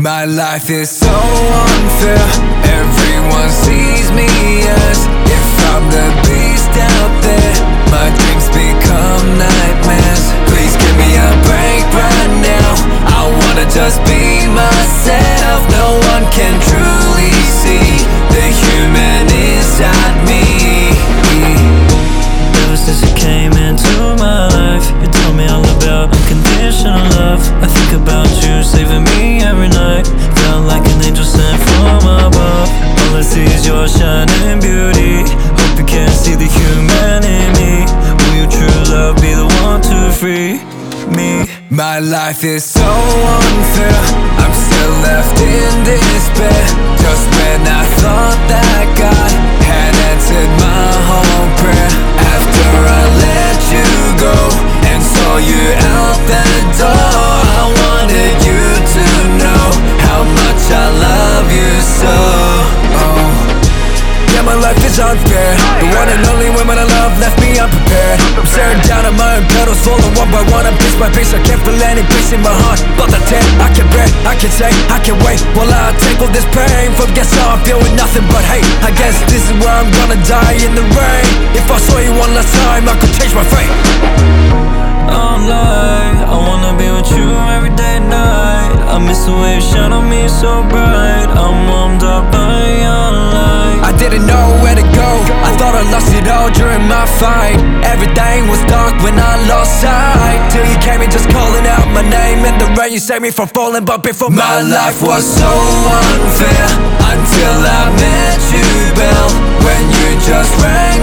My life is so unfair. Everyone sees me as if I'm the beast out there. My dreams become nightmares. Please give me a break right now. I wanna just be myself. No one can truly see the human inside me. Ever since you came into my life, you told me all about unconditional love. I think about you saving me every night. Felt like an angel sent from above. All I see is your shining beauty. Hope you can see the human in me. Will you true love be the one to free me? My life is so unfair. I'm still left in despair. Just when I thought that God had answered my whole prayer. After I let you go and saw you out the door, I wanted you to know how much I love you so. Oh, yeah, my life is unfair. The one and only woman I love left me unprepared. I'm staring down at my own petals, falling one by one. I'm piece by piece, I can't feel any peace in my heart. But the tear, I can bear, I can say, I can wait while I take all this pain. Forget how I feel with nothing but hate. I guess this is where I'm gonna die in the rain. If I saw you one last time, I could change my fate. I'm like, I wanna be with you every day and night. I miss the way you shine on me so bright. I'm warmed up by your light. I didn't know where to go. I thought I lost it all during my fight. Everything was dark when I lost sight. Till you came in just calling out my name. In the rain you saved me from falling. But before my life was so unfair, until I met you, Belle. When you just ran